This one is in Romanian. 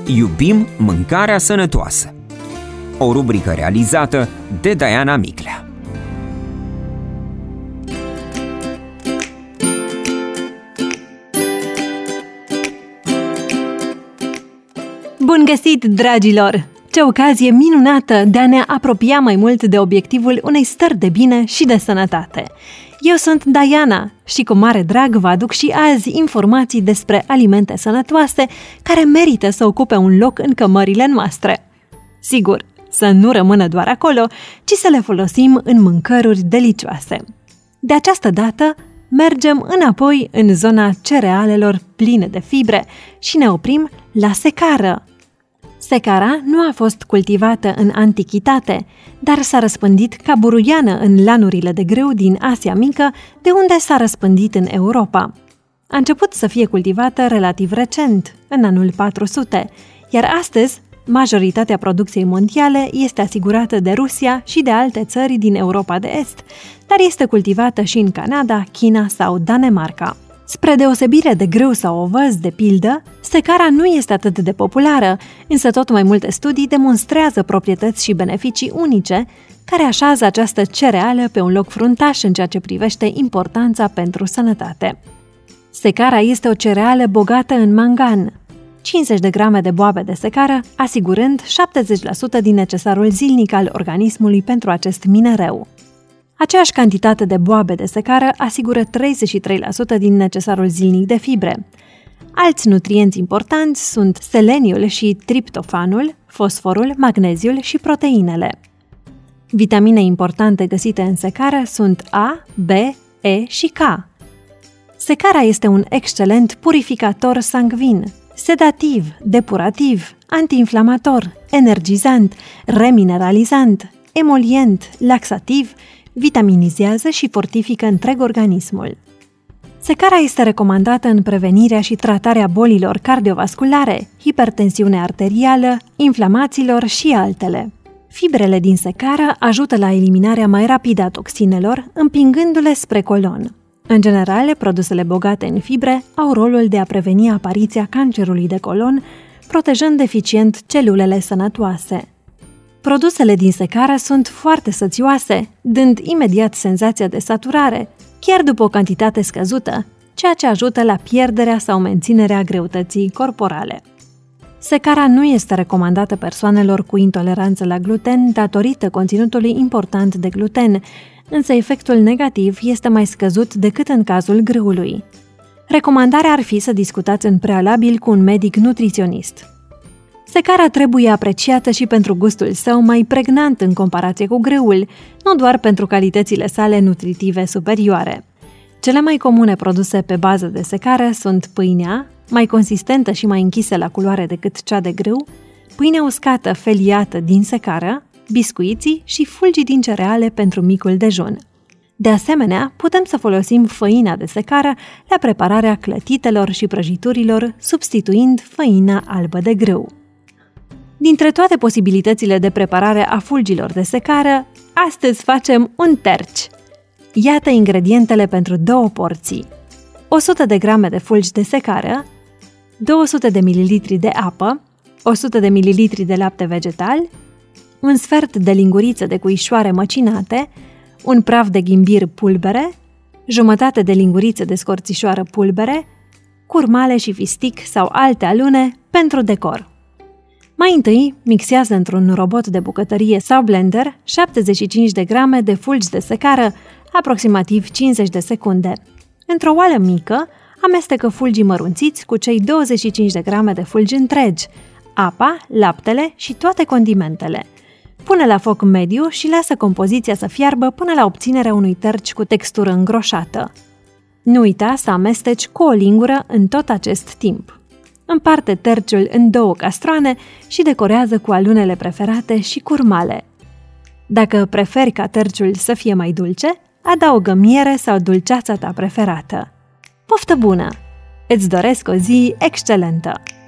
Iubim mâncarea sănătoasă. O rubrică realizată de Diana Miclea. Bun găsit, dragilor! Ce ocazie minunată de a ne apropia mai mult de obiectivul unei stări de bine și de sănătate. Eu sunt Diana și cu mare drag vă aduc și azi informații despre alimente sănătoase care merită să ocupe un loc în cămările noastre. Sigur, să nu rămână doar acolo, ci să le folosim în mâncăruri delicioase. De această dată, mergem înapoi în zona cerealelor pline de fibre și ne oprim la secară. Secara nu a fost cultivată în antichitate, dar s-a răspândit ca buruiană în lanurile de grâu din Asia Mică, de unde s-a răspândit în Europa. A început să fie cultivată relativ recent, în anul 400, iar astăzi majoritatea producției mondiale este asigurată de Rusia și de alte țări din Europa de Est, dar este cultivată și în Canada, China sau Danemarca. Spre deosebire de grâu sau ovăz, de pildă, secara nu este atât de populară, însă tot mai multe studii demonstrează proprietăți și beneficii unice care așează această cereală pe un loc fruntaș în ceea ce privește importanța pentru sănătate. Secara este o cereală bogată în mangan, 50 de grame de boabe de secară, asigurând 70% din necesarul zilnic al organismului pentru acest minereu. Aceeași cantitate de boabe de secară asigură 33% din necesarul zilnic de fibre. Alți nutrienți importanți sunt seleniul și triptofanul, fosforul, magneziul și proteinele. Vitamine importante găsite în secară sunt A, B, E și K. Secara este un excelent purificator sanguin, sedativ, depurativ, antiinflamator, energizant, remineralizant, emolient, laxativ, vitaminizează și fortifică întreg organismul. Secara este recomandată în prevenirea și tratarea bolilor cardiovasculare, hipertensiune arterială, inflamațiilor și altele. Fibrele din secară ajută la eliminarea mai rapidă a toxinelor, împingându-le spre colon. În general, produsele bogate în fibre au rolul de a preveni apariția cancerului de colon, protejând eficient celulele sănătoase. Produsele din secară sunt foarte sățioase, dând imediat senzația de saturare, chiar după o cantitate scăzută, ceea ce ajută la pierderea sau menținerea greutății corporale. Secara nu este recomandată persoanelor cu intoleranță la gluten datorită conținutului important de gluten, însă efectul negativ este mai scăzut decât în cazul grâului. Recomandarea ar fi să discutați în prealabil cu un medic nutriționist. Secara trebuie apreciată și pentru gustul său mai pregnant în comparație cu grâul, nu doar pentru calitățile sale nutritive superioare. Cele mai comune produse pe bază de secară sunt pâinea, mai consistentă și mai închisă la culoare decât cea de grâu, pâinea uscată feliată din secară, biscuiții și fulgii din cereale pentru micul dejun. De asemenea, putem să folosim făina de secară la prepararea clătitelor și prăjiturilor, substituind făina albă de grâu. Dintre toate posibilitățile de preparare a fulgilor de secară, astăzi facem un terci. Iată ingredientele pentru 2 porții. 100 de grame de fulgi de secară, 200 de ml de apă, 100 de ml de lapte vegetal, un sfert de linguriță de cuișoare măcinate, un praf de ghimbir pulbere, jumătate de linguriță de scorțișoară pulbere, curmale și fistic sau alte alune pentru decor. Mai întâi, mixează într-un robot de bucătărie sau blender 75 de grame de fulgi de secară, aproximativ 50 de secunde. Într-o oală mică, amestecă fulgii mărunțiți cu cei 25 de grame de fulgi întregi, apa, laptele și toate condimentele. Pune la foc mediu și lasă compoziția să fiarbă până la obținerea unui terci cu textură îngroșată. Nu uita să amesteci cu o lingură în tot acest timp. Împarte terciul în 2 castroane și decorează cu alunele preferate și curmale. Dacă preferi ca terciul să fie mai dulce, adaugă miere sau dulceața ta preferată. Poftă bună! Îți doresc o zi excelentă!